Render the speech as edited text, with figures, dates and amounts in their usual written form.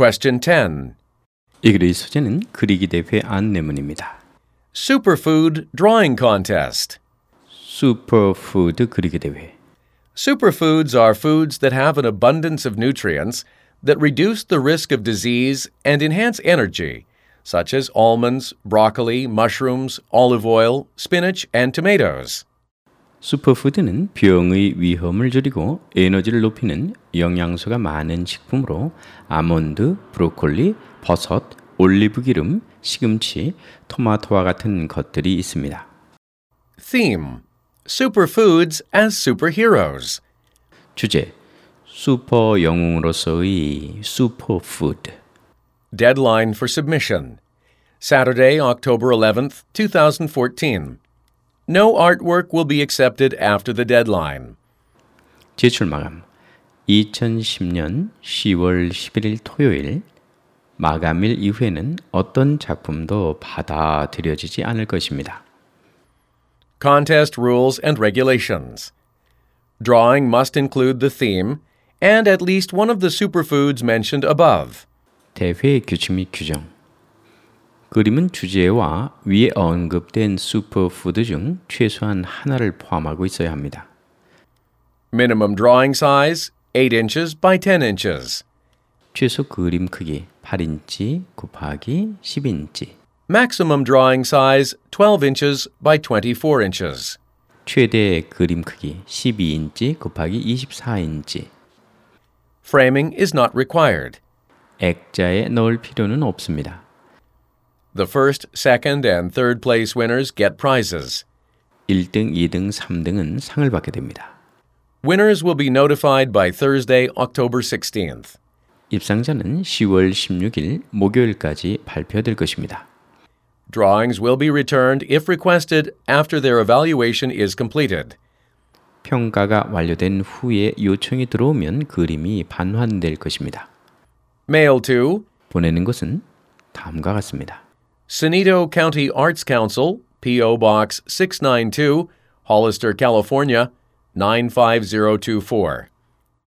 Question 10. 이 글의 소재는 그리기 대회 안내문입니다. Superfood Drawing Contest. 슈퍼푸드 그리기 대회. Superfoods are foods that have an abundance of nutrients that reduce the risk of disease and enhance energy, such as almonds, broccoli, mushrooms, olive oil, spinach, and tomatoes. 슈퍼푸드는 병의 위험을 줄이고 에너지를 높이는 영양소가 많은 식품으로 아몬드, 브로콜리, 버섯, 올리브 기름, 시금치, 토마토와 같은 것들이 있습니다. Theme: Superfoods as Superheroes. 주제: 슈퍼 영웅으로서의 슈퍼푸드. Deadline for submission: Saturday, October 11th, 2014. No artwork will be accepted after the deadline. 제출 마감 2010년 10월 11일 토요일. 마감일 이후에는 어떤 작품도 받아들여지지 않을 것입니다. Contest rules and regulations. Drawing must include the theme and at least one of the superfoods mentioned above. 대회 규칙 및 규정. 그림은 주제와 위에 언급된 슈퍼푸드 중 최소한 하나를 포함하고 있어야 합니다. Minimum drawing size, 8 inches by 10 inches. 최소 그림 크기 8인치 곱하기 10인치. Maximum drawing size, 12 inches by 24 inches. 최대 그림 크기 12인치 곱하기 24인치. Framing is not required. 액자에 넣을 필요는 없습니다. The first, second, and third place winners get prizes. 1등, 2등, 3등은 상을 받게 됩니다. Winners will be notified by Thursday, October 16th. 입상자는 10월 16일 목요일까지 발표될 것입니다. Drawings will be returned if requested after their evaluation is completed. 평가가 완료된 후에 요청이 들어오면 그림이 반환될 것입니다. Mail to 보내는 것은 다음과 같습니다. Sonito County Arts Council, P.O. Box 692, Hollister, California, 95024.